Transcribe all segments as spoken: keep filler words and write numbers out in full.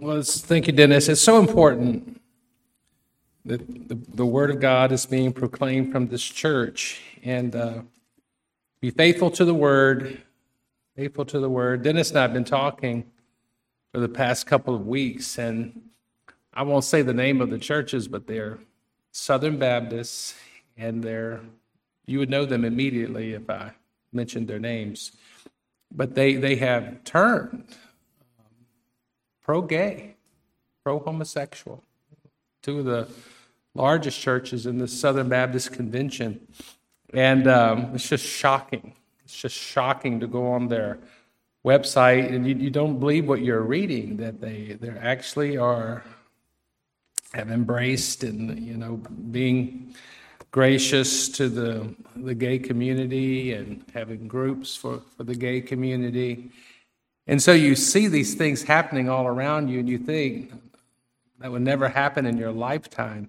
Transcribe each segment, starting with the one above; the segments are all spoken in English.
Well, it's, thank you, Dennis. It's so important that the, the Word of God is being proclaimed from this church. And uh, be faithful to the Word, faithful to the Word. Dennis and I have been talking for the past couple of weeks, and I won't say the name of the churches, but they're Southern Baptists, and they're, you would know them immediately if I mentioned their names. But they, they have turned pro-gay, pro-homosexual. Two of the largest churches in the Southern Baptist Convention. And um, it's just shocking. It's just shocking to go on their website, and you, you don't believe what you're reading, that they they actually are, have embraced and, you know, being gracious to the the gay community and having groups for, for the gay community. And so you see these things happening all around you, and you think that would never happen in your lifetime.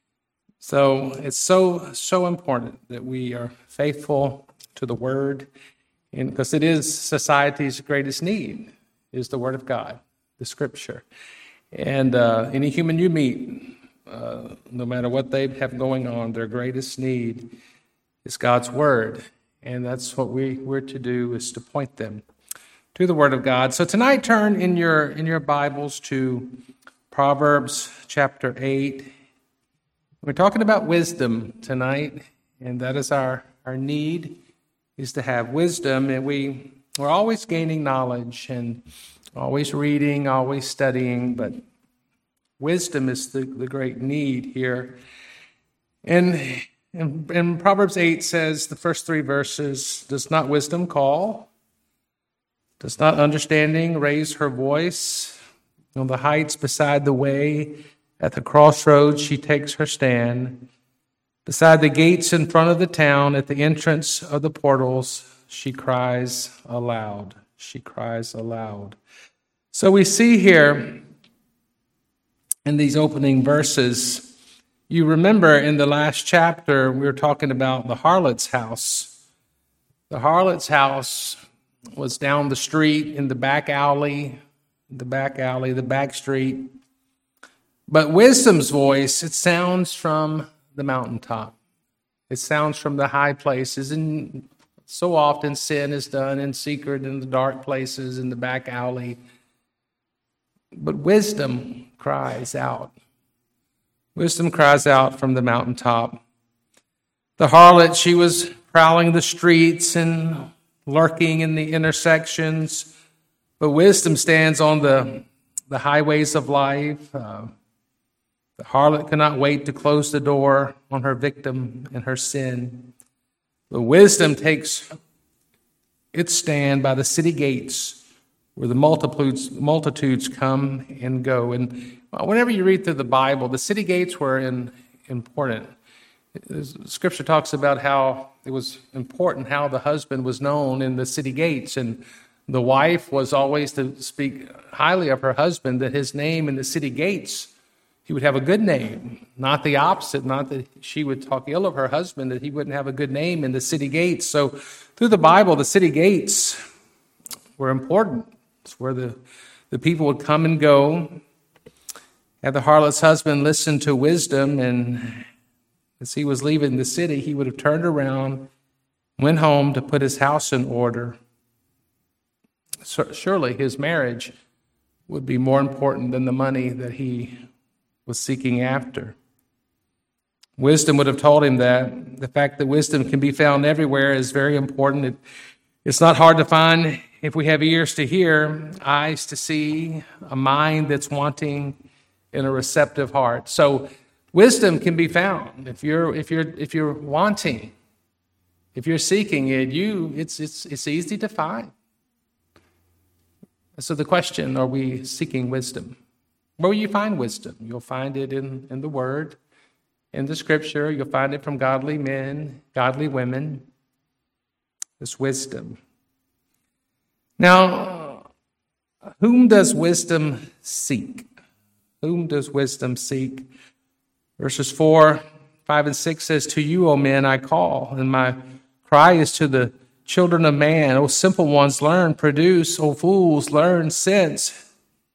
So it's so, so important that we are faithful to the Word, and because it is society's greatest need, is the Word of God, the Scripture. And uh, any human you meet, uh, no matter what they have going on, their greatest need is God's Word. And that's what we, we're to do, is to point them to the Word of God. So tonight, turn in your in your Bibles to Proverbs chapter eight. We're talking about wisdom tonight, and that is our, our need, is to have wisdom. And we, we're always gaining knowledge and always reading, always studying, but wisdom is the, the great need here. And, and, and Proverbs eight says, the first three verses, does not wisdom call? Does not understanding raise her voice? On the heights beside the way, at the crossroads she takes her stand. Beside the gates in front of the town, at the entrance of the portals, she cries aloud. She cries aloud. So we see here in these opening verses, you remember in the last chapter, we were talking about the harlot's house. The harlot's house was down the street in the back alley, the back alley, the back street. But wisdom's voice, it sounds from the mountaintop. It sounds from the high places. And so often sin is done in secret in the dark places, in the back alley. But wisdom cries out. Wisdom cries out from the mountaintop. The harlot, she was prowling the streets and lurking in the intersections. But wisdom stands on the, the highways of life. Uh, The harlot cannot wait to close the door on her victim and her sin. The wisdom takes its stand by the city gates where the multitudes, multitudes come and go. And whenever you read through the Bible, the city gates were in, important. Scripture talks about how it was important how the husband was known in the city gates, and the wife was always to speak highly of her husband, that his name in the city gates, he would have a good name, not the opposite, not that she would talk ill of her husband, that he wouldn't have a good name in the city gates. So through the Bible, the city gates were important. It's where the, the people would come and go. Had the harlot's husband listened to wisdom, and as he was leaving the city, he would have turned around, went home to put his house in order. Surely his marriage would be more important than the money that he was seeking after. Wisdom would have told him that. The fact that wisdom can be found everywhere is very important. It, it's not hard to find if we have ears to hear, eyes to see, a mind that's wanting, and a receptive heart. So wisdom can be found. If you're if you're if you're wanting, if you're seeking it, you it's it's it's easy to find. So the question, are we seeking wisdom? Where will you find wisdom? You'll find it in, in the Word, in the Scripture. You'll find it from godly men, godly women. It's wisdom. Now, whom does wisdom seek? Whom does wisdom seek? Verses four, five, and six says, "To you, O men, I call, and my cry is to the children of man. O simple ones, learn, produce. O fools, learn sense.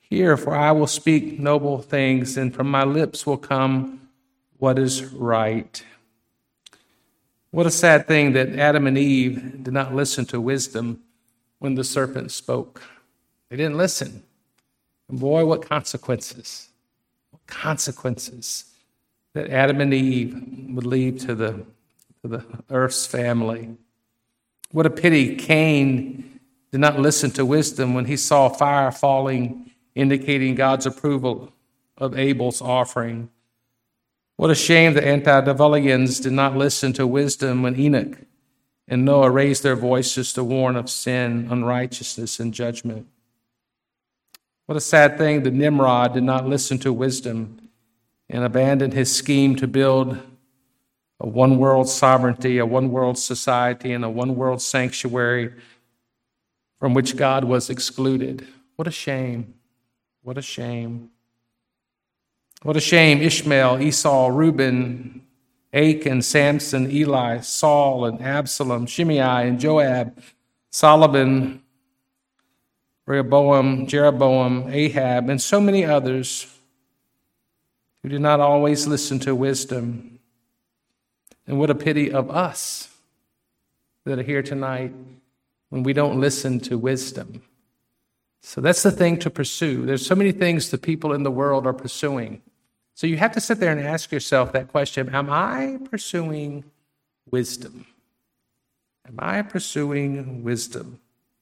Hear, for I will speak noble things, and from my lips will come what is right. What a sad thing that Adam and Eve did not listen to wisdom when the serpent spoke. They didn't listen. And boy, what consequences. What consequences that Adam and Eve would leave to the, to the earth's family. What a pity Cain did not listen to wisdom when he saw fire falling, indicating God's approval of Abel's offering. What a shame the antediluvians did not listen to wisdom when Enoch and Noah raised their voices to warn of sin, unrighteousness, and judgment. What a sad thing that Nimrod did not listen to wisdom and abandoned his scheme to build a one-world sovereignty, a one-world society, and a one-world sanctuary from which God was excluded. What a shame. What a shame. What a shame. Ishmael, Esau, Reuben, Achan, Samson, Eli, Saul, and Absalom, Shimei, and Joab, Solomon, Rehoboam, Jeroboam, Ahab, and so many others who did not always listen to wisdom. And what a pity of us that are here tonight when we don't listen to wisdom. So that's the thing to pursue. There's so many things the people in the world are pursuing. So you have to sit there and ask yourself that question, am I pursuing wisdom? Am I pursuing wisdom?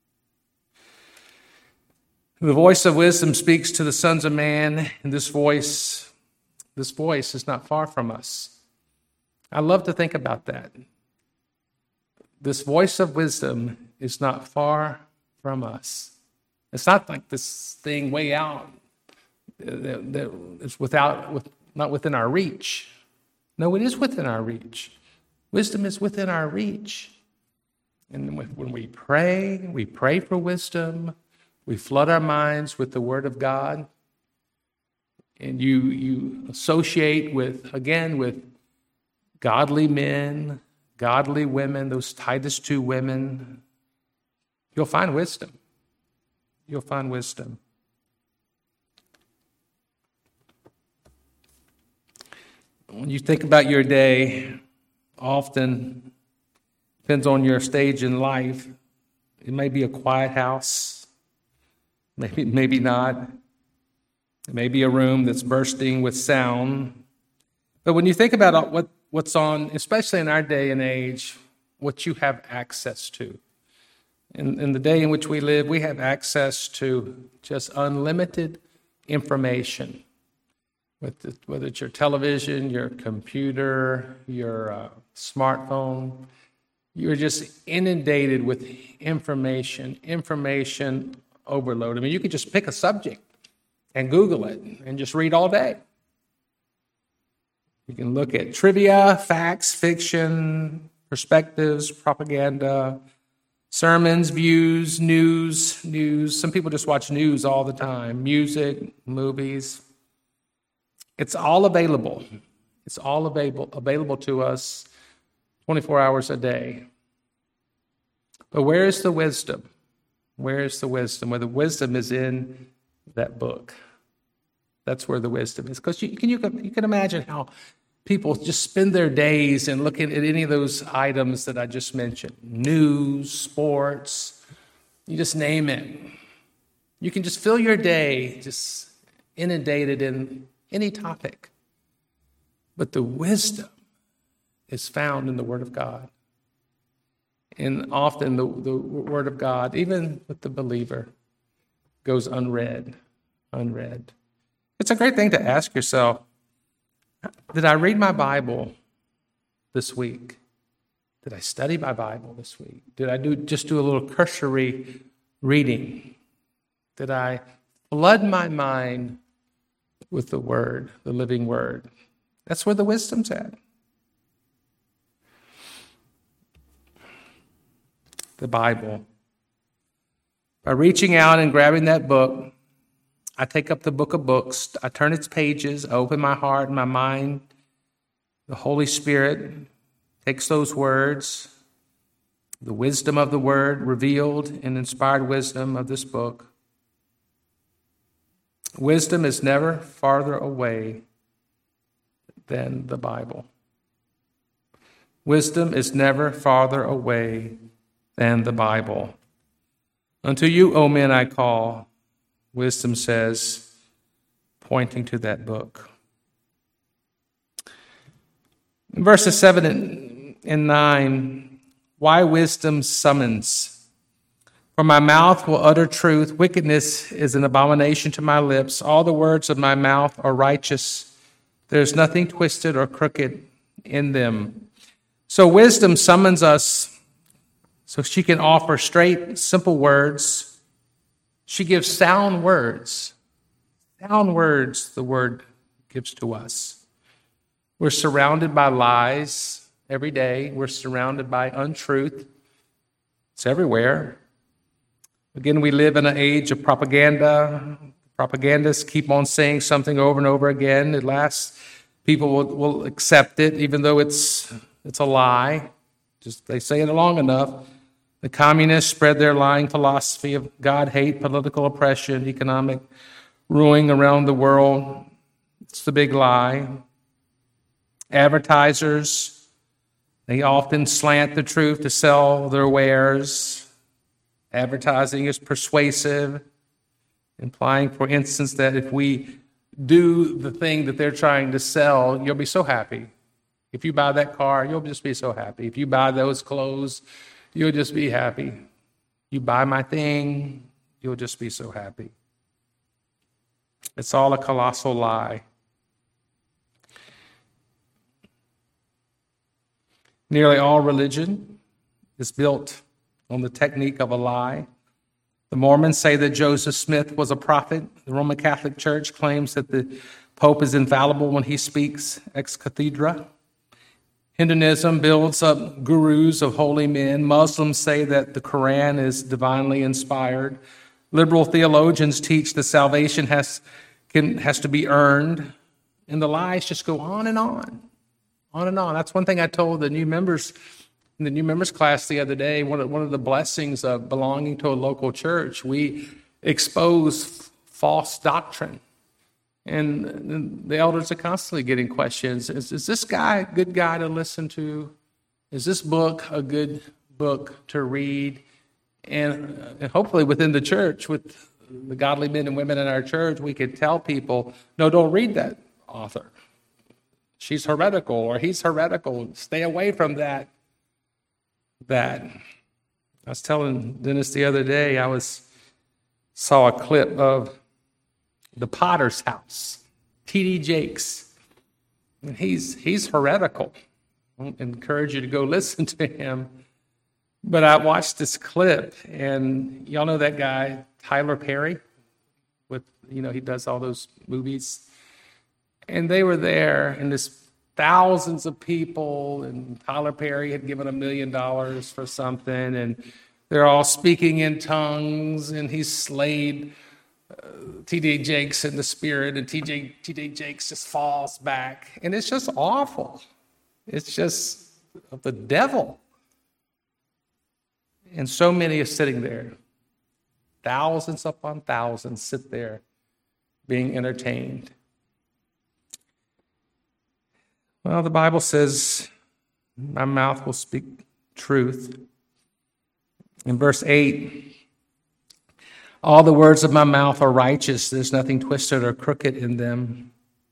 The voice of wisdom speaks to the sons of man, and this voice, this voice is not far from us. I love to think about that. This voice of wisdom is not far from us. It's not like this thing way out that, that is without, with, not within our reach. No, it is within our reach. Wisdom is within our reach. And when we pray, we pray for wisdom. We flood our minds with the Word of God. And you, you associate with, again, with godly men, godly women, those Titus two women. You'll find wisdom. You'll find wisdom. When you think about your day, often depends on your stage in life. It may be a quiet house, maybe maybe not. It may be a room that's bursting with sound. But when you think about what, what's on, especially in our day and age, what you have access to. In, in the day in which we live, we have access to just unlimited information. With the, whether it's your television, your computer, your uh, smartphone, you're just inundated with information, information overload. I mean, you could just pick a subject and Google it and just read all day. You can look at trivia, facts, fiction, perspectives, propaganda, sermons, views, news, news. Some people just watch news all the time, music, movies. It's all available. It's all available, available to us twenty-four hours a day. But where is the wisdom? Where is the wisdom? Where the wisdom is in that book. That's where the wisdom is. Because you can, you can you can imagine how people just spend their days and looking at any of those items that I just mentioned. News, sports, you just name it. You can just fill your day just inundated in any topic. But the wisdom is found in the Word of God. And often the, the Word of God, even with the believer, goes unread, unread. It's a great thing to ask yourself, did I read my Bible this week? Did I study my Bible this week? Did I do just do a little cursory reading? Did I flood my mind with the Word, the living Word? That's where the wisdom's at. The Bible. By reaching out and grabbing that book, I take up the book of books, I turn its pages, I open my heart and my mind. The Holy Spirit takes those words, the wisdom of the Word, revealed and inspired wisdom of this book, Wisdom is never farther away than the Bible. Wisdom is never farther away than the Bible. Unto you, O men, I call, wisdom says, pointing to that book. In verses seven and nine, why wisdom summons? For my mouth will utter truth. Wickedness is an abomination to my lips. All the words of my mouth are righteous. There is nothing twisted or crooked in them. So wisdom summons us so she can offer straight, simple words. She gives sound words. Sound words the word gives to us. We're surrounded by lies every day. We're surrounded by untruth. It's everywhere. Again, we live in an age of propaganda. Propagandists keep on saying something over and over again. At last, people will, will accept it, even though it's it's a lie. Just they say it long enough. The communists spread their lying philosophy of God hate, political oppression, economic ruin around the world. It's the big lie. Advertisers, they often slant the truth to sell their wares. Advertising is persuasive, implying, for instance, that if we do the thing that they're trying to sell, you'll be so happy. If you buy that car, you'll just be so happy. If you buy those clothes, you'll just be happy. You buy my thing, you'll just be so happy. It's all a colossal lie. Nearly all religion is built on the technique of a lie. The Mormons say that Joseph Smith was a prophet. The Roman Catholic Church claims that the Pope is infallible when he speaks ex cathedra. Hinduism builds up gurus of holy men. Muslims say that the Quran is divinely inspired. Liberal theologians teach that salvation has, can, has to be earned. And the lies just go on and on, on and on. That's one thing I told the new members in the new members class the other day. One of, one of the blessings of belonging to a local church, we expose false doctrine. And the elders are constantly getting questions. Is, is this guy a good guy to listen to? Is this book a good book to read? And, and hopefully within the church, with the godly men and women in our church, we could tell people, no, don't read that author. She's heretical or he's heretical. Stay away from that. That. I was telling Dennis the other day, I was saw a clip of The Potter's House, T D Jakes. And he's he's heretical. I encourage you to go listen to him. But I watched this clip, and y'all know that guy, Tyler Perry, with, you know, he does all those movies. And they were there, and this thousands of people, and Tyler Perry had given a million dollars for something, and they're all speaking in tongues, and he slayed uh, T D Jakes in the spirit, and T J T D Jakes just falls back. And it's just awful. It's just of the devil. And so many are sitting there. Thousands upon thousands sit there being entertained. Well, the Bible says, my mouth will speak truth. In verse eight, all the words of my mouth are righteous. There's nothing twisted or crooked in them.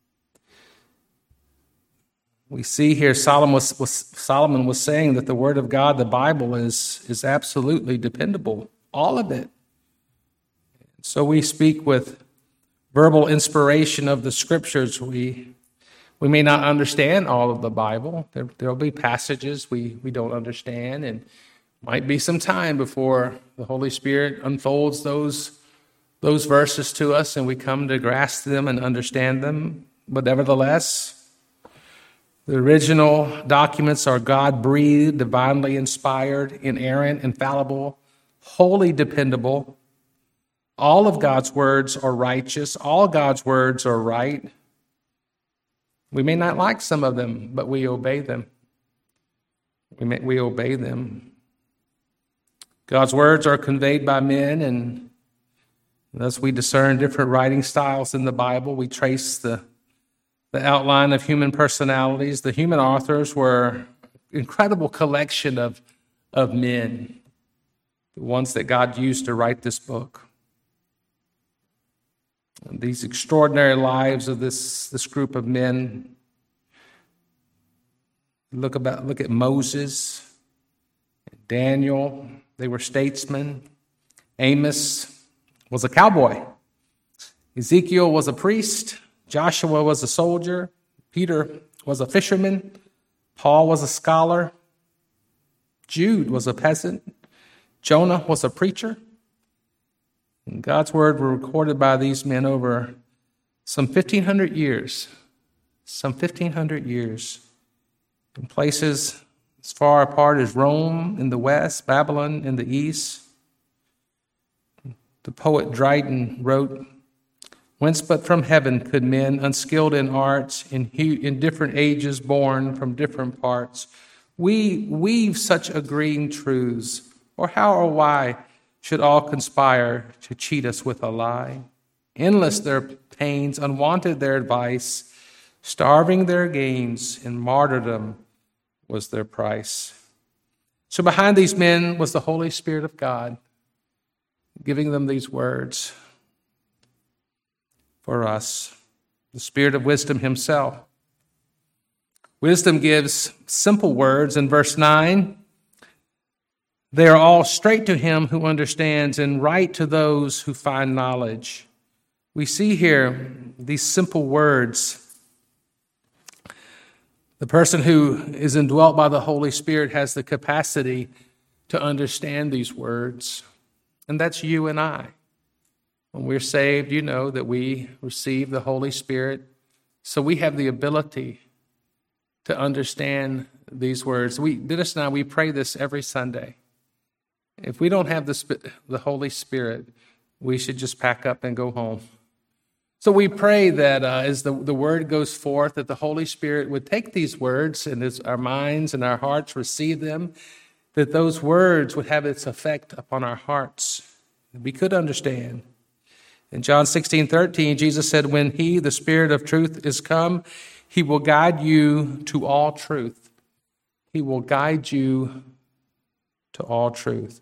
We see here Solomon was, was, Solomon was saying that the word of God, the Bible, is, is absolutely dependable. All of it. So we speak with verbal inspiration of the scriptures. We we may not understand all of the Bible. There will be passages we, we don't understand, and might be some time before the Holy Spirit unfolds those, those verses to us and we come to grasp them and understand them. But nevertheless, the original documents are God-breathed, divinely inspired, inerrant, infallible, wholly dependable. All of God's words are righteous. All God's words are right. We may not like some of them, but we obey them. We may, we obey them. God's words are conveyed by men, and Thus we discern different writing styles in the Bible. We trace the, the outline of human personalities. The human authors were an incredible collection of, of men, the ones that God used to write this book. And these extraordinary lives of this, this group of men. Look about look at Moses, Daniel, they were statesmen. Amos was a cowboy. Ezekiel was a priest. Joshua was a soldier. Peter was a fisherman. Paul was a scholar. Jude was a peasant. Jonah was a preacher. And God's word were recorded by these men over some fifteen hundred years. Some fifteen hundred years. In places as far apart as Rome in the west, Babylon in the east. The poet Dryden wrote, "Whence but from heaven could men, unskilled in arts, in, in different ages born from different parts, we weave such agreeing truths? Or how or why should all conspire to cheat us with a lie? Endless their pains, unwanted their advice, starving their gains, in martyrdom was their price." So behind these men was the Holy Spirit of God, giving them these words for us, the Spirit of wisdom himself. Wisdom gives simple words in verse nine. They are all straight to him who understands and right to those who find knowledge. We see here these simple words. The person who is indwelt by the Holy Spirit has the capacity to understand these words. And that's you and I. When we're saved, you know that we receive the Holy Spirit. So we have the ability to understand these words. We, Dennis and I, we pray this every Sunday. If we don't have the, the Holy Spirit, we should just pack up and go home. So we pray that uh, as the, the word goes forth, that the Holy Spirit would take these words and as our minds and our hearts receive them, that those words would have its effect upon our hearts. We could understand. In John sixteen thirteen, Jesus said, "When he, the Spirit of truth, is come, he will guide you to all truth." He will guide you to all truth.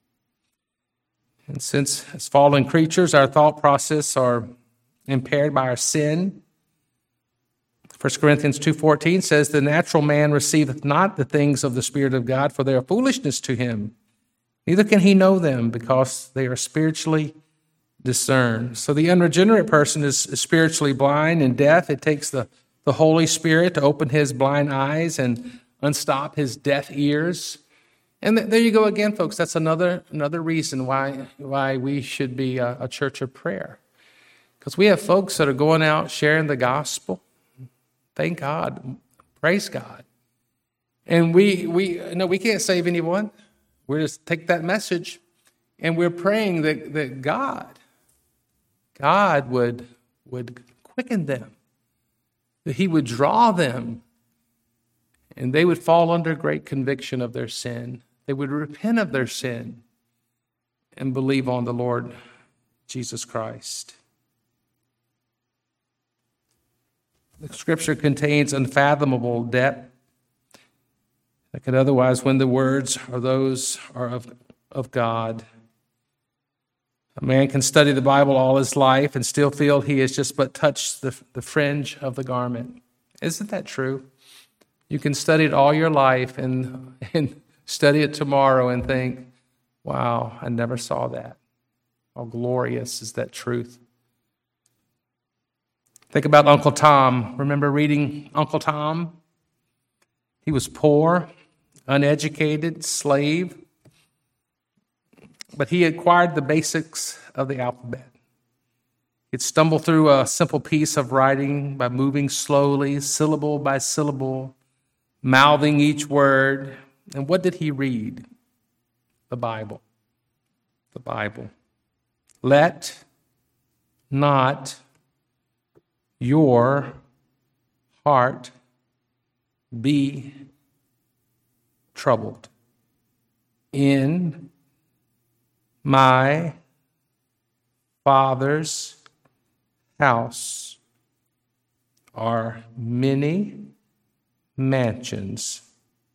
And since as fallen creatures, our thought process are impaired by our sin, First Corinthians two fourteen says, "The natural man receiveth not the things of the Spirit of God, for they are foolishness to him. Neither can he know them, because they are spiritually discerned." So the unregenerate person is spiritually blind and deaf. It takes the, the Holy Spirit to open his blind eyes and unstop his deaf ears. And th- there you go again, folks. That's another another reason why, why we should be a, a church of prayer. Because we have folks that are going out sharing the gospel. Thank God. Praise God. And we we no, we can't save anyone. We just take that message and we're praying that, that God, God would, would quicken them, that he would draw them, and they would fall under great conviction of their sin. They would repent of their sin and believe on the Lord Jesus Christ. The Scripture contains unfathomable depth that could otherwise, when the words are those are of, of God. A man can study the Bible all his life and still feel he has just but touched the, the fringe of the garment. Isn't that true? You can study it all your life and, and study it tomorrow and think, wow, I never saw that. How glorious is that truth. Think about Uncle Tom. Remember reading Uncle Tom? He was poor, uneducated, slave, but he acquired the basics of the alphabet. He'd stumble through a simple piece of writing by moving slowly, syllable by syllable, mouthing each word. And what did he read? The Bible. The Bible. Let not your heart be troubled. In my Father's house are many mansions.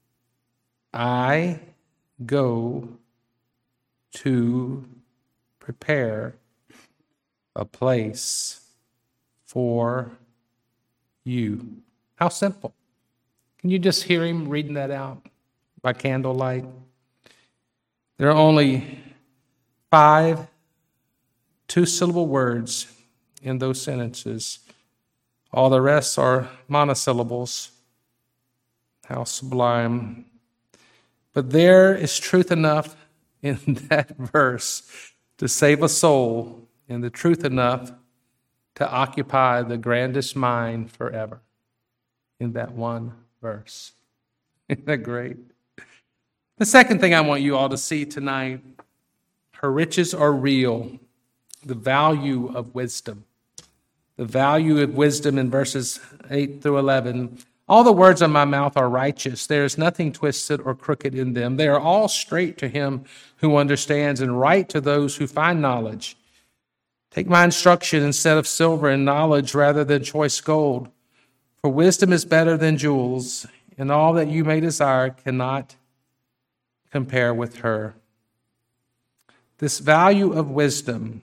I go to prepare a place for you. How simple. Can you just hear him reading that out by candlelight? There are only five two-syllable words in those sentences. All the rest are monosyllables. How sublime. But there is truth enough in that verse to save a soul, and the truth enough to occupy the grandest mind forever in that one verse. Isn't that great? The second thing I want you all to see tonight, her riches are real. The value of wisdom. The value of wisdom in verses eight through eleven. All the words of my mouth are righteous. There is nothing twisted or crooked in them. They are all straight to him who understands, and right to those who find knowledge. Take my instruction instead of silver, and knowledge rather than choice gold. For wisdom is better than jewels, and all that you may desire cannot compare with her. This value of wisdom,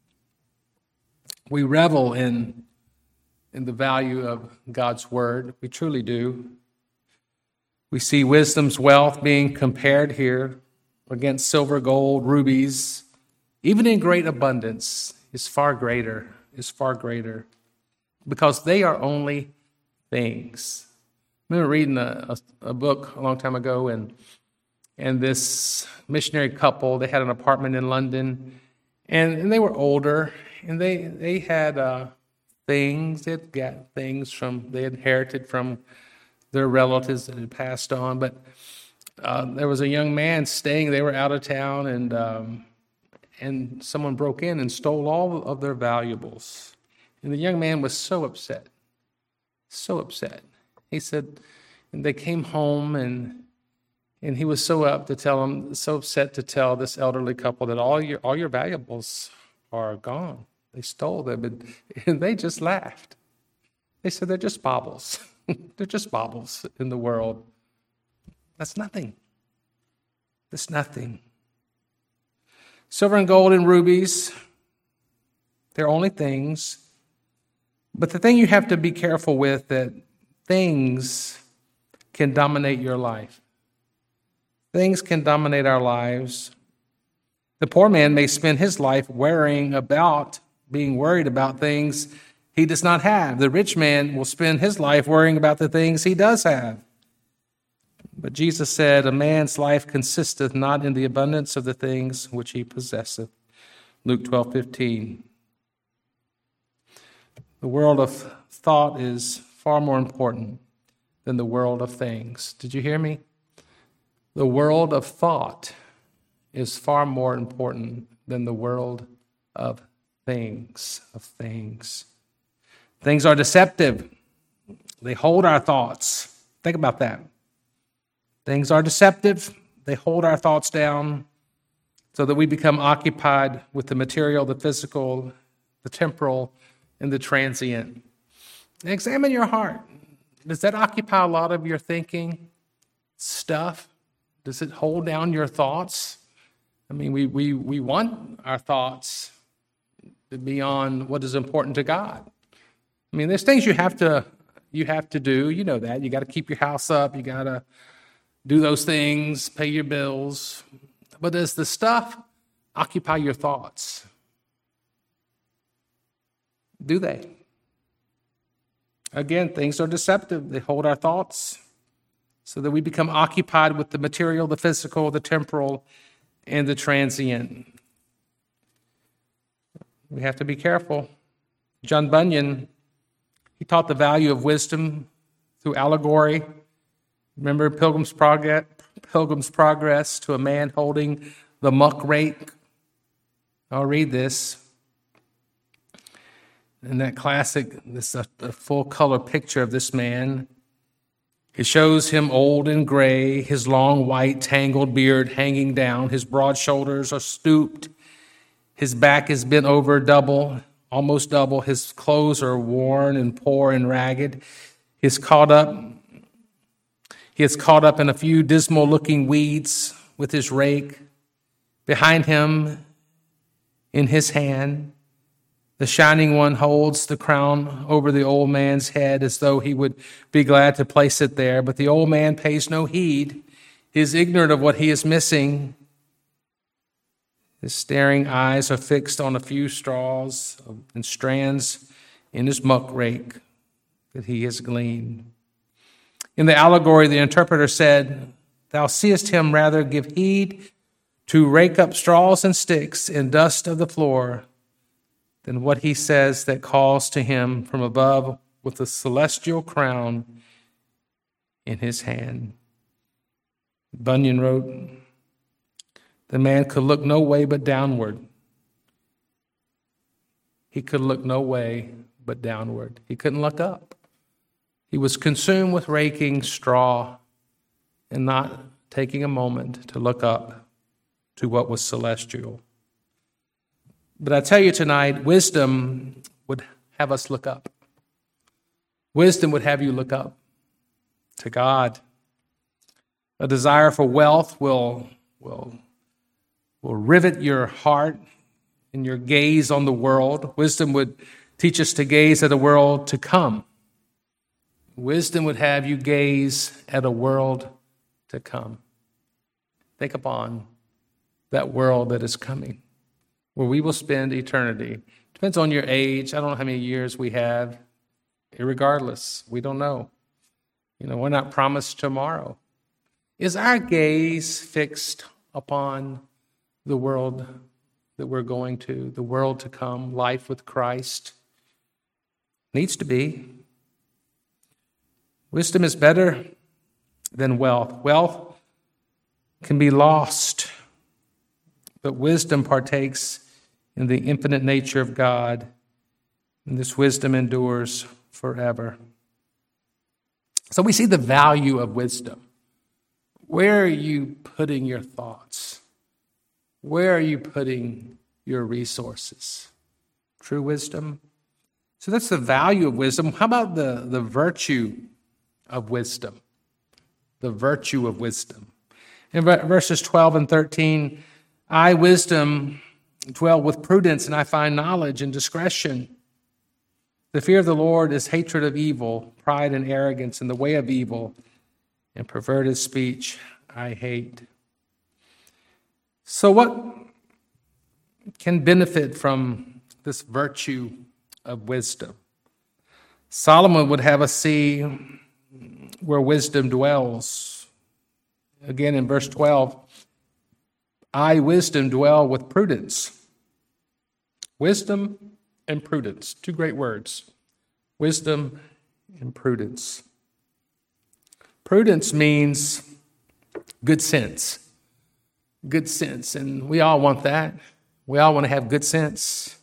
we revel in, in the value of God's word. We truly do. We see wisdom's wealth being compared here against silver, gold, rubies, even in great abundance, is far greater, is far greater, because they are only things. I remember reading a, a, a book a long time ago, and and this missionary couple, they had an apartment in London, and, and they were older, and they they had uh, things, they had got things from, they inherited from their relatives that had passed on, but uh, there was a young man staying, they were out of town, and um, and someone broke in and stole all of their valuables. And the young man was so upset, so upset. He said, and they came home, and and he was so up to tell them, so upset to tell this elderly couple that all your all your valuables are gone. They stole them, and, and they just laughed. They said, they're just baubles. They're just baubles in the world. That's nothing. That's nothing. Silver and gold and rubies, they're only things. But the thing you have to be careful with, that things can dominate your life. Things can dominate our lives. The poor man may spend his life worrying about, being worried about things he does not have. The rich man will spend his life worrying about the things he does have. But Jesus said, a man's life consisteth not in the abundance of the things which he possesseth. Luke twelve fifteen. The world of thought is far more important than the world of things. Did you hear me? The world of thought is far more important than the world of things, of things. Things are deceptive. They hold our thoughts. Think about that. Things are deceptive. They hold our thoughts down so that we become occupied with the material, the physical, the temporal, and the transient. Examine your heart. Does that occupy a lot of your thinking stuff? Does it hold down your thoughts? I mean, we we we want our thoughts to be on what is important to God. I mean, there's things you have to you have to do. You know that. You got to keep your house up. You got to do those things, pay your bills. But does the stuff occupy your thoughts? Do they? Again, things are deceptive. They hold our thoughts so that we become occupied with the material, the physical, the temporal, and the transient. We have to be careful. John Bunyan, he taught the value of wisdom through allegory. Remember Pilgrim's Progress, Pilgrim's Progress to a man holding the muck rake? I'll read this. In that classic, this is a, a full-color picture of this man. It shows him old and gray, his long white tangled beard hanging down, his broad shoulders are stooped, His back is bent over double, almost double. His clothes are worn and poor and ragged. He's caught up. He is caught up in a few dismal-looking weeds with his rake. Behind him, in his hand, the Shining One holds the crown over the old man's head as though he would be glad to place it there. But the old man pays no heed. He is ignorant of what he is missing. His staring eyes are fixed on a few straws and strands in his muck rake that he has gleaned. In the allegory, the interpreter said, "Thou seest him rather give heed to rake up straws and sticks and dust of the floor than what he says that calls to him from above with a celestial crown in his hand." Bunyan wrote, "The man could look no way but downward. He could look no way but downward. He couldn't look up. He was consumed with raking straw and not taking a moment to look up to what was celestial." But I tell you tonight, wisdom would have us look up. Wisdom would have you look up to God. A desire for wealth will, will, will rivet your heart and your gaze on the world. Wisdom would teach us to gaze at a world to come. Wisdom would have you gaze at a world to come. Think upon that world that is coming, where we will spend eternity. Depends on your age. I don't know how many years we have. Irregardless, we don't know. You know, we're not promised tomorrow. Is our gaze fixed upon the world that we're going to, the world to come, life with Christ? Needs to be. Wisdom is better than wealth. Wealth can be lost, but wisdom partakes in the infinite nature of God, and this wisdom endures forever. So we see the value of wisdom. Where are you putting your thoughts? Where are you putting your resources? True wisdom? So that's the value of wisdom. How about the, the virtue of wisdom? The virtue of wisdom. In verses twelve and thirteen, "I, wisdom, dwell with prudence, and I find knowledge and discretion. The fear of the Lord is hatred of evil, pride and arrogance, and the way of evil, and perverted speech I hate." So what can benefit from this virtue of wisdom? Solomon would have us see where wisdom dwells. Again, in verse twelve, "I, wisdom, dwell with prudence." Wisdom and prudence, two great words. Wisdom and prudence. Prudence means good sense. Good sense, and we all want that. We all want to have good sense.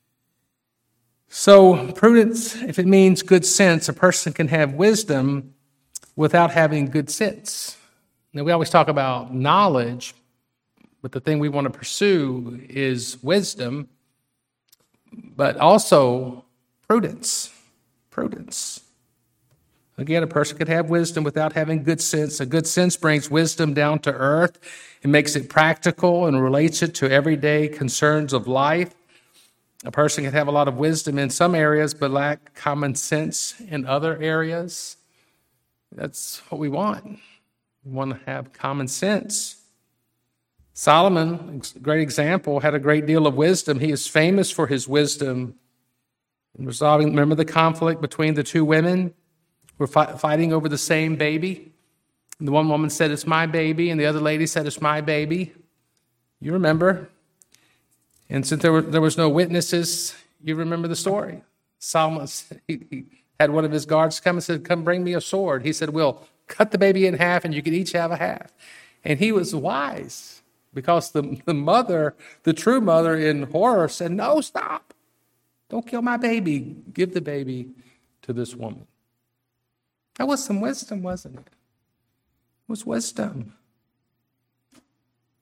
So prudence, if it means good sense, a person can have wisdom without having good sense. Now, we always talk about knowledge, but the thing we want to pursue is wisdom, but also prudence. Prudence. Again, a person could have wisdom without having good sense. A good sense brings wisdom down to earth. It makes it practical and relates it to everyday concerns of life. A person can have a lot of wisdom in some areas, but lack common sense in other areas. That's what we want. We want to have common sense. Solomon, a great example, had a great deal of wisdom. He is famous for his wisdom in resolving, remember the conflict between the two women who were fi- fighting over the same baby? And the one woman said, "It's my baby," and the other lady said, "It's my baby." You remember. And since there, were, there was no witnesses, you remember the story. Solomon he, he had one of his guards come and said, "Come bring me a sword." He said, "We'll cut the baby in half and you can each have a half." And he was wise because the, the mother, the true mother in horror said, "No, stop. Don't kill my baby. Give the baby to this woman." That was some wisdom, wasn't it? It was wisdom.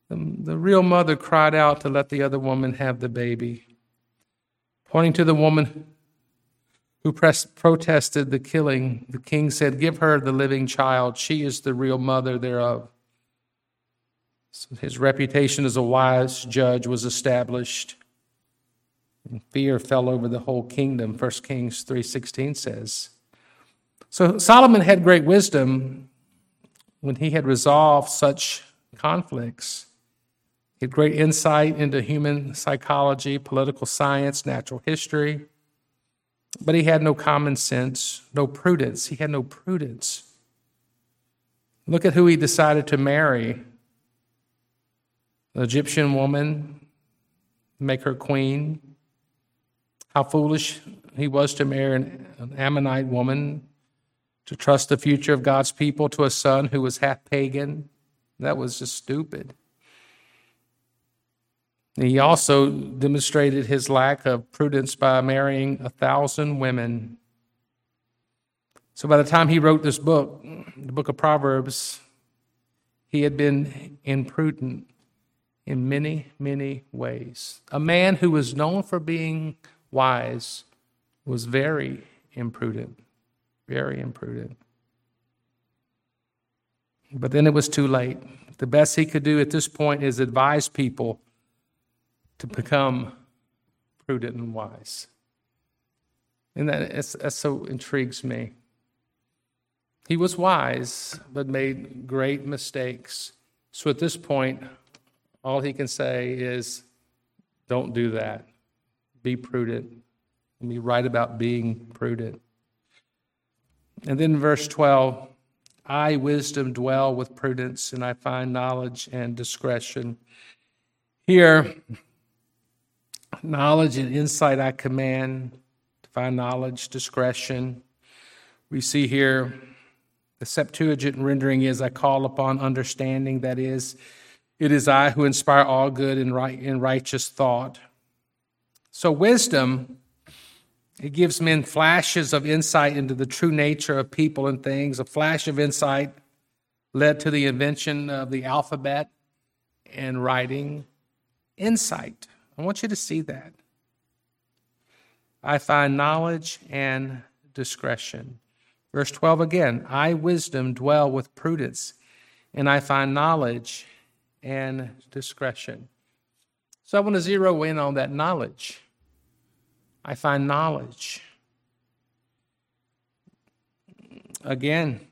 The, the real mother cried out to let the other woman have the baby. Pointing to the woman who pressed, protested the killing, the king said, "Give her the living child. She is the real mother thereof." So his reputation as a wise judge was established. And fear fell over the whole kingdom, First Kings three sixteen says. So Solomon had great wisdom when he had resolved such conflicts. He had great insight into human psychology, political science, natural history. But he had no common sense, no prudence. He had no prudence. Look at who he decided to marry. An Egyptian woman, make her queen. How foolish he was to marry an Ammonite woman, to trust the future of God's people to a son who was half pagan. That was just stupid. He also demonstrated his lack of prudence by marrying a thousand women. So by the time he wrote this book, the book of Proverbs, he had been imprudent in many, many ways. A man who was known for being wise was very imprudent, very imprudent. But then it was too late. The best he could do at this point is advise people to become prudent and wise. And that, that so intrigues me. He was wise, but made great mistakes. So at this point, all he can say is, don't do that. Be prudent. And be right about being prudent. And then verse twelve, I, wisdom, dwell with prudence, and I find knowledge and discretion. Here, knowledge and insight I command, to find knowledge, discretion. We see here the Septuagint rendering is, I call upon understanding. That is, it is I who inspire all good and right and righteous thought. So wisdom, it gives men flashes of insight into the true nature of people and things. A flash of insight led to the invention of the alphabet and writing. Insight. I want you to see that. I find knowledge and discretion. Verse twelve again, I, wisdom, dwell with prudence, and I find knowledge and discretion. So I want to zero in on that knowledge. I find knowledge. Again,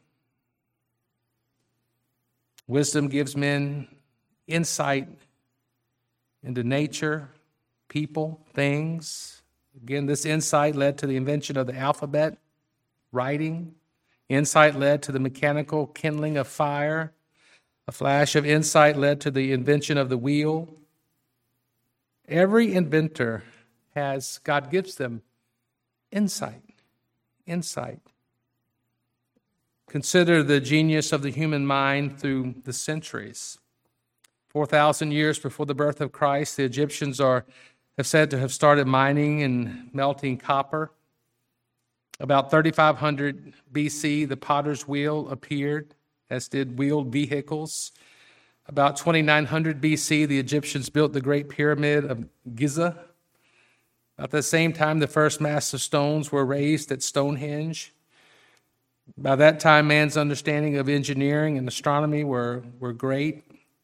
wisdom gives men insight into nature, people, things. Again, this insight led to the invention of the alphabet, writing. Insight led to the mechanical kindling of fire. A flash of insight led to the invention of the wheel. Every inventor has, God gives them insight. Insight. Consider the genius of the human mind through the centuries. four thousand years before the birth of Christ, the Egyptians are have said to have started mining and melting copper. About thirty-five hundred B C, the potter's wheel appeared, as did wheeled vehicles. About twenty-nine hundred B C, the Egyptians built the Great Pyramid of Giza. At the same time, the first massive stones were raised at Stonehenge. By that time, man's understanding of engineering and astronomy were, were great.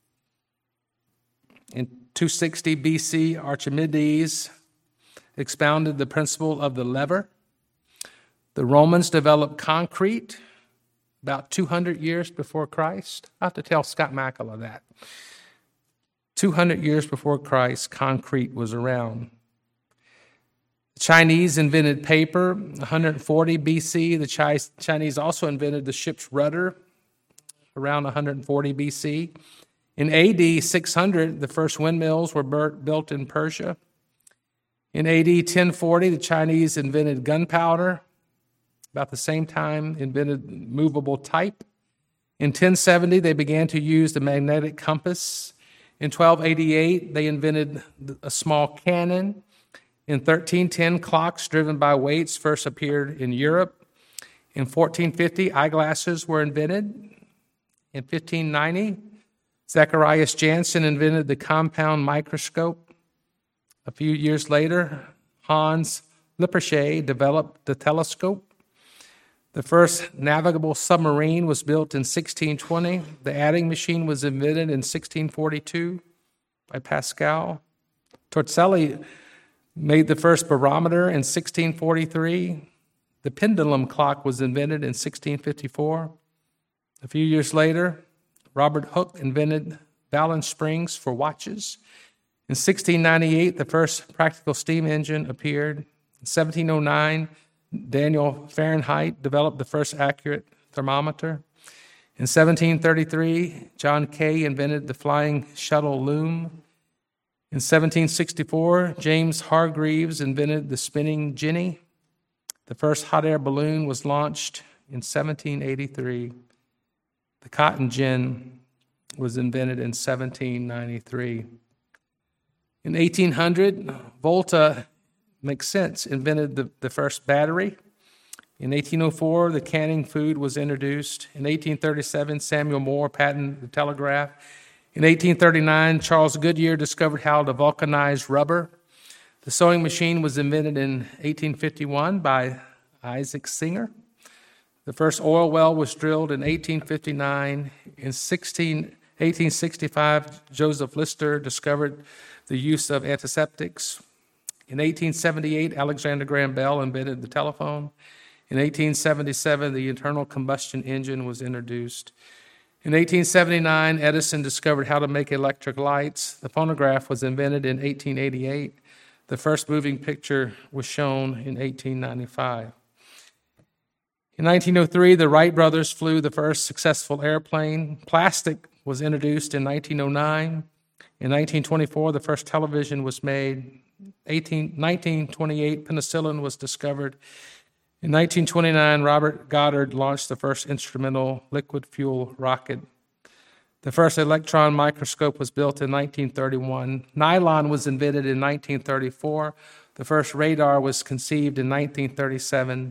In two sixty B C, Archimedes expounded the principle of the lever. The Romans developed concrete about two hundred years before Christ. I have to tell Scott Makala that. two hundred years before Christ, concrete was around. The Chinese invented paper. one hundred forty B C, the Chinese also invented the ship's rudder around one hundred forty B C. In A D six hundred, the first windmills were built in Persia. In A D ten forty, the Chinese invented gunpowder. About the same time, invented movable type. In ten seventy, they began to use the magnetic compass. In twelve eighty-eight, they invented a small cannon. In thirteen ten, clocks driven by weights first appeared in Europe. In fourteen fifty, eyeglasses were invented. In fifteen ninety, Zacharias Janssen invented the compound microscope. A few years later, Hans Lippershey developed the telescope. The first navigable submarine was built in sixteen twenty. The adding machine was invented in sixteen forty-two by Pascal. Torricelli made the first barometer in sixteen forty-three. The pendulum clock was invented in sixteen fifty-four. A few years later, Robert Hooke invented balance springs for watches. In sixteen ninety-eight, the first practical steam engine appeared. In seventeen oh nine, Daniel Fahrenheit developed the first accurate thermometer. In seventeen thirty-three, John Kay invented the flying shuttle loom. In seventeen sixty-four, James Hargreaves invented the spinning jenny. The first hot air balloon was launched in seventeen eighty-three. The cotton gin was invented in seventeen ninety-three. In eighteen hundred, Volta, makes sense, invented the, the first battery. In eighteen oh four, the canning food was introduced. In eighteen thirty-seven, Samuel Moore patented the telegraph. In eighteen thirty-nine, Charles Goodyear discovered how to vulcanize rubber. The sewing machine was invented in eighteen fifty-one by Isaac Singer. The first oil well was drilled in eighteen fifty-nine. In eighteen sixty-five, Joseph Lister discovered the use of antiseptics. In eighteen seventy-eight, Alexander Graham Bell invented the telephone. In eighteen seventy-seven, the internal combustion engine was introduced. In eighteen seventy-nine, Edison discovered how to make electric lights. The phonograph was invented in eighteen eighty-eight. The first moving picture was shown in eighteen ninety-five. In nineteen oh three, the Wright brothers flew the first successful airplane. Plastic was introduced in nineteen oh nine. In nineteen twenty-four, the first television was made. nineteen twenty-eight, penicillin was discovered. In nineteen twenty-nine, Robert Goddard launched the first instrumental liquid fuel rocket. The first electron microscope was built in nineteen thirty-one. Nylon was invented in nineteen thirty-four. The first radar was conceived in nineteen thirty-seven.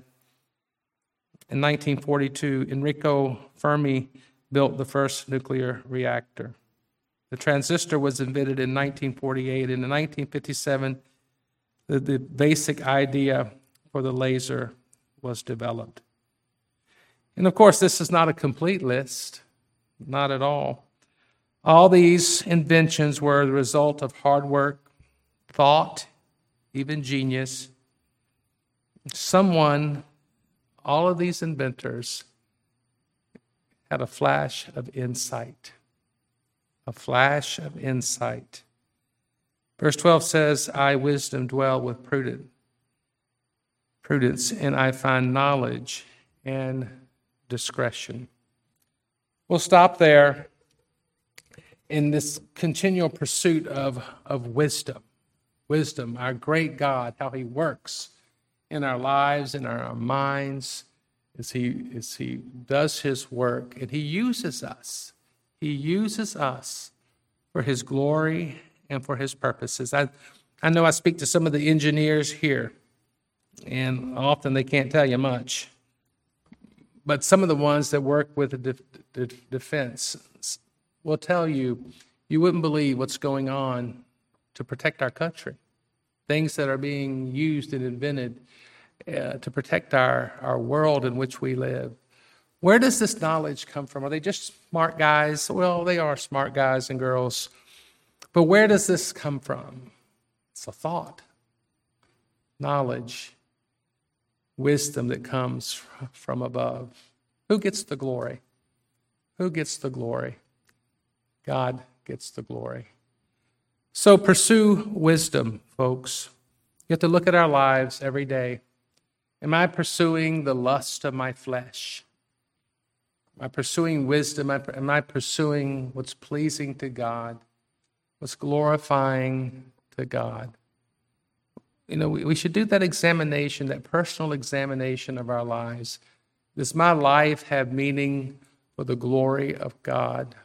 In nineteen forty-two, Enrico Fermi built the first nuclear reactor. The transistor was invented in nineteen forty-eight, and in nineteen fifty-seven, the, the basic idea for the laser was developed. And of course, this is not a complete list, not at all. All these inventions were the result of hard work, thought, even genius. Someone, all of these inventors, had a flash of insight. A flash of insight. Verse twelve says, I, wisdom, dwell with prudent, prudence, and I find knowledge and discretion. We'll stop there in this continual pursuit of, of wisdom. Wisdom, our great God, how he works in our lives, in our minds, as he, as he does his work, and he uses us. He uses us for his glory and for his purposes. I, I know I speak to some of the engineers here, and often they can't tell you much. But some of the ones that work with the de- de- defense will tell you, you wouldn't believe what's going on to protect our country. Things that are being used and invented uh, to protect our, our world in which we live. Where does this knowledge come from? Are they just smart guys? Well, they are smart guys and girls. But where does this come from? It's a thought, knowledge, wisdom that comes from above. Who gets the glory? Who gets the glory? God gets the glory. So pursue wisdom, folks. You have to look at our lives every day. Am I pursuing the lust of my flesh? Am I pursuing wisdom? Am I pursuing what's pleasing to God? What's glorifying to God? You know, we, we should do that examination, that personal examination of our lives. Does my life have meaning for the glory of God?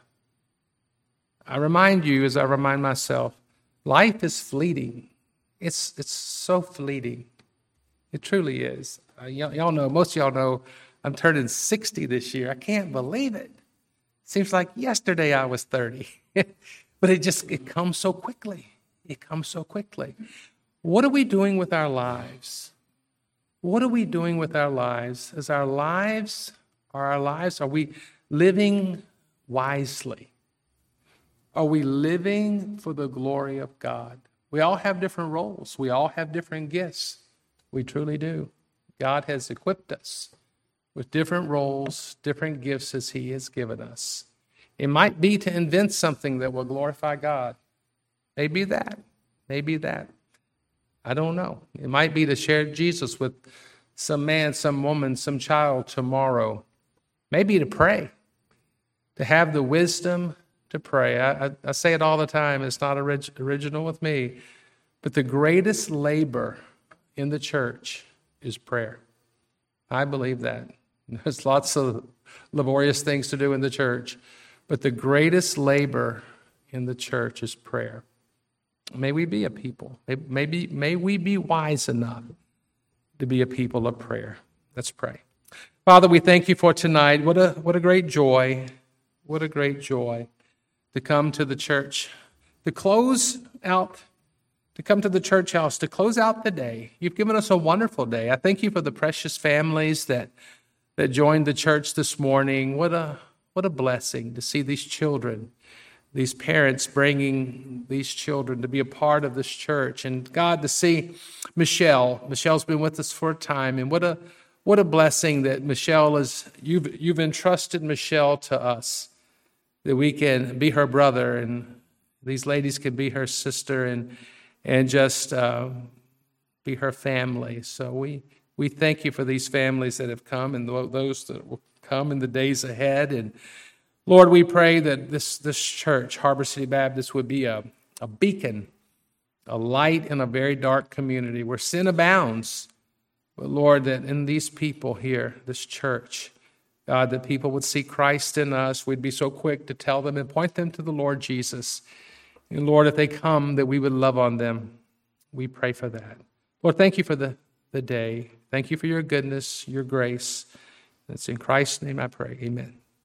I remind you, as I remind myself, life is fleeting. It's it's so fleeting. It truly is. Uh, y- y'all know, most of y'all know, I'm turning sixty this year. I can't believe it. Seems like yesterday I was thirty. But it just, it comes so quickly. It comes so quickly. What are we doing with our lives? What are we doing with our lives? Is our lives, are our lives, are we living wisely? Are we living for the glory of God? We all have different roles. We all have different gifts. We truly do. God has equipped us with different roles, different gifts as he has given us. It might be to invent something that will glorify God. Maybe that. Maybe that. I don't know. It might be to share Jesus with some man, some woman, some child tomorrow. Maybe to pray, to have the wisdom to pray. I, I, I say it all the time. It's not orig- original with me. But the greatest labor in the church is prayer. I believe that. There's lots of laborious things to do in the church, but the greatest labor in the church is prayer. May we be a people. May, may, be, may we be wise enough to be a people of prayer. Let's pray. Father, we thank you for tonight. What a, what a great joy. What a great joy to come to the church, to close out, to come to the church house, to close out the day. You've given us a wonderful day. I thank you for the precious families that, that joined the church this morning. What a, what a blessing to see these children, these parents bringing these children to be a part of this church. And God, to see Michelle. Michelle's been with us for a time. And what a what a blessing that Michelle is, you've, you've entrusted Michelle to us, that we can be her brother and these ladies can be her sister and and just uh, be her family. So we, we thank you for these families that have come and those that will come in the days ahead. And Lord, we pray that this, this church, Harbor City Baptist, would be a, a beacon, a light in a very dark community where sin abounds. But Lord, that in these people here, this church, God, that people would see Christ in us. We'd be so quick to tell them and point them to the Lord Jesus. And Lord, if they come, that we would love on them. We pray for that. Lord, thank you for the, the day. Thank you for your goodness, your grace. It's in Christ's name I pray. Amen.